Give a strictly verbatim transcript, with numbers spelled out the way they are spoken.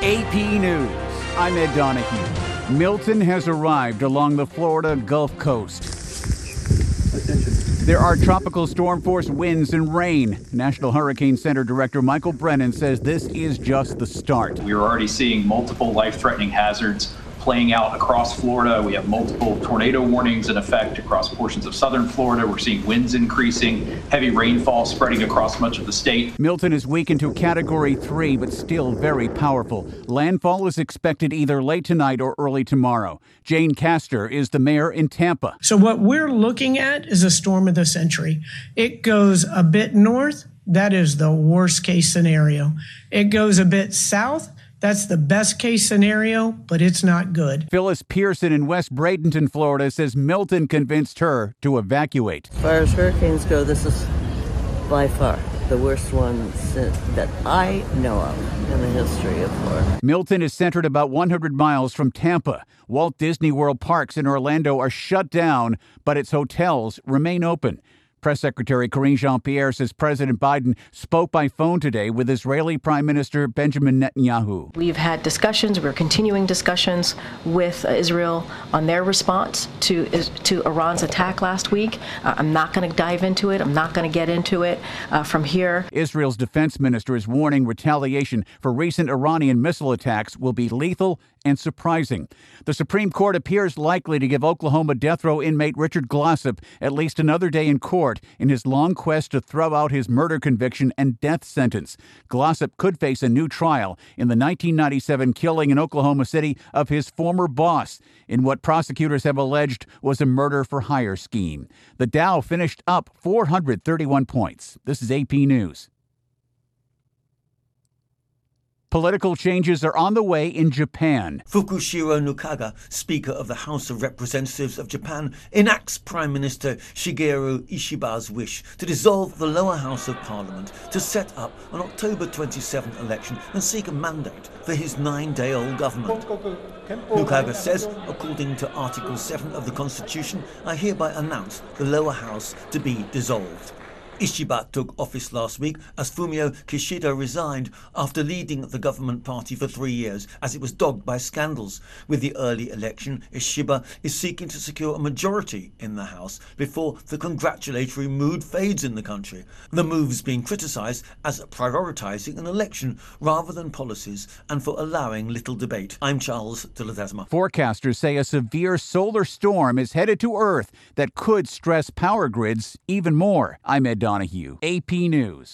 A P News, I'm Ed Donahue. Milton has arrived along the Florida Gulf Coast. There are tropical storm force winds and rain. National Hurricane Center Director Michael Brennan says this is just the start. We are already seeing multiple life-threatening hazards playing out across Florida. We have multiple tornado warnings in effect across portions of southern Florida. We're seeing winds increasing, heavy rainfall spreading across much of the state. Milton is weakened to Category three, but still very powerful. Landfall is expected either late tonight or early tomorrow. Jane Castor is the mayor in Tampa. So what we're looking at is a storm of the century. It goes a bit north. That is the worst case scenario. It goes a bit south. That's the best case scenario, but it's not good. Phyllis Pearson in West Bradenton, Florida, says Milton convinced her to evacuate. As far as hurricanes go, this is by far the worst one that I know of in the history of Florida. Milton is centered about one hundred miles from Tampa. Walt Disney World parks in Orlando are shut down, but its hotels remain open. Press Secretary Karine Jean-Pierre says President Biden spoke by phone today with Israeli Prime Minister Benjamin Netanyahu. We've had discussions, we're continuing discussions with uh, Israel on their response to to Iran's attack last week. Uh, I'm not going to dive into it. I'm not going to get into it uh, from here. Israel's defense minister is warning retaliation for recent Iranian missile attacks will be lethal and surprising. The Supreme Court appears likely to give Oklahoma death row inmate Richard Glossip at least another day in court in his long quest to throw out his murder conviction and death sentence. Glossip could face a new trial in the nineteen ninety-seven killing in Oklahoma City of his former boss in what prosecutors have alleged was a murder-for-hire scheme. The Dow finished up four hundred thirty-one points. This is A P News. Political changes are on the way in Japan. Fukushiro Nukaga, Speaker of the House of Representatives of Japan, enacts Prime Minister Shigeru Ishiba's wish to dissolve the lower house of Parliament to set up an October twenty-seventh election and seek a mandate for his nine-day-old government. Nukaga says, according to Article seven of the Constitution, I hereby announce the lower house to be dissolved. Ishiba took office last week as Fumio Kishida resigned after leading the government party for three years as it was dogged by scandals. With the early election, Ishiba is seeking to secure a majority in the House before the congratulatory mood fades in the country. The move is being criticised as prioritising an election rather than policies and for allowing little debate. I'm Charles de Ledesma. Forecasters say a severe solar storm is headed to Earth that could stress power grids even more. I'm Ed Donahue, A P News.